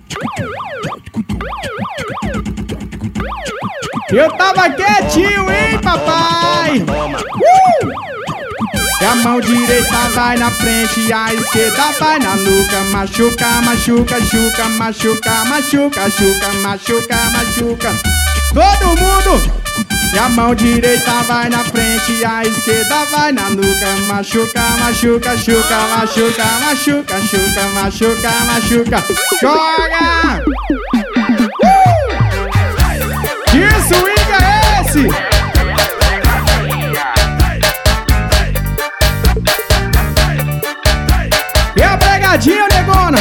Eu tava quietinho, hein, papai? E a mão direita vai na frente e a esquerda vai na nuca. Machuca, machuca, chuca, machuca, machuca, chuca, machuca, machuca. Todo mundo! E a mão direita vai na frente e a esquerda vai na nuca. Machuca, machuca, chuca, machuca, machuca, chuca, machuca, machuca. Joga! Que swing é esse? E a pregadinha, negona?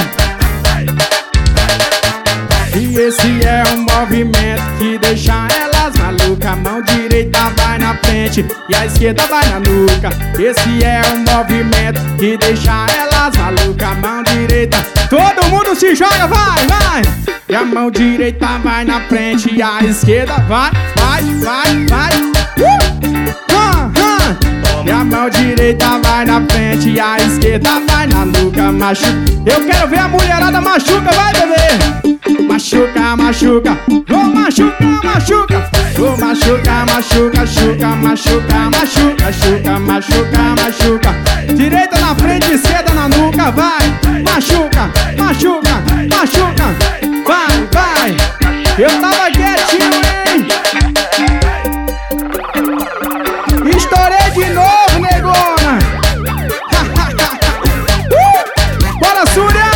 E esse é um movimento que deixa elas malucas. A mão direita vai na frente e a esquerda vai na nuca. Esse é um movimento que deixa elas malucas. A mão direita, todo mundo se joga, vai, vai. E a mão direita vai na frente e a esquerda vai, vai, vai, vai. E a mão direita vai na frente e a esquerda vai na nuca. Machuca, eu quero ver a mulherada machuca, vai, bebê. Machuca, machuca, oh machuca, machuca, oh machuca, machuca, chuca, machuca, machuca, chuca, machuca, machuca. Direita na frente, esquerda na nuca, vai. Machuca, machuca, machuca, vai, vai. Eu tava quietinho, hein? Estourei de novo, negona. Bora, Súria.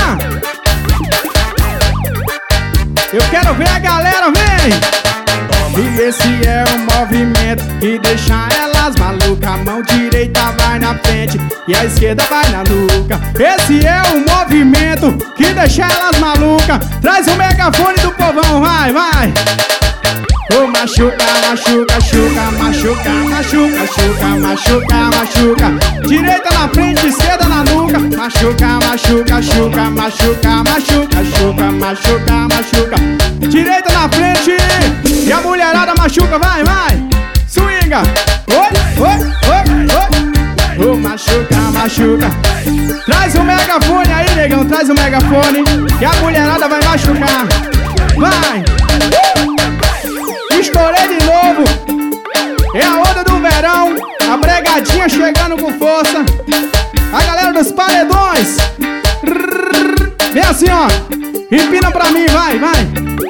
Eu quero ver a galera, vem! E esse é um movimento que deixa elas malucas. A mão direita vai na frente e a esquerda vai na nuca. Esse é um movimento que deixa elas malucas. Traz o megafone do povão, vai, vai! Oh, machuca, machuca, chuca, machuca, machuca, chuca, machuca, machuca. Direita na frente, esquerda na nuca. Machuca, machuca, chuca, machuca, machuca, chuca, machuca, machuca. Direita na frente e a mulherada machuca, vai, vai. Swinga. Oi, oi, oi, oi. Oh, machuca, machuca. Traz o megafone aí, negão, traz o megafone e a mulherada vai machucar. Vai. Estourei de novo. É a onda do verão. A bregadinha chegando com força. A galera dos paredões. Vem assim, ó. Empina pra mim, vai, vai.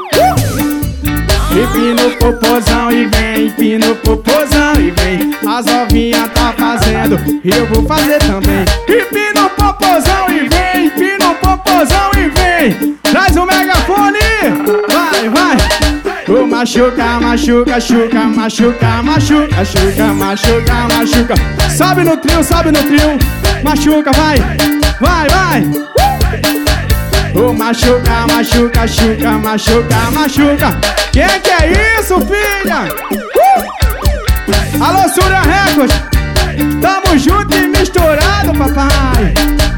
Empina o popozão e vem. Empina o popozão e vem. As novinhas tá fazendo e eu vou fazer também. Empina o popozão e vem. Empina o popozão e vem. Traz o megafone. Vai, vai. Oh, machuca, machuca, chuca, machuca, machuca, chuca, machuca, machuca. Sobe no trio, machuca, vai, vai, vai. Oh, machuca, machuca, chuca, machuca, machuca. Quem que é isso, filha? Alô, Súria Records. Tamo junto e misturado, papai.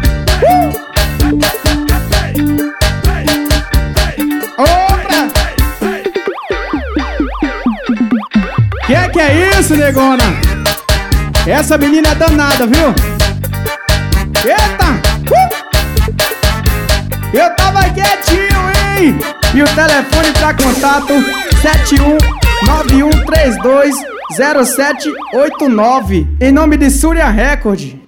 Que é isso, negona? Essa menina é danada, viu? Eita! Eu tava quietinho, hein? E o telefone pra contato 7191320789. Em nome de Súria Record.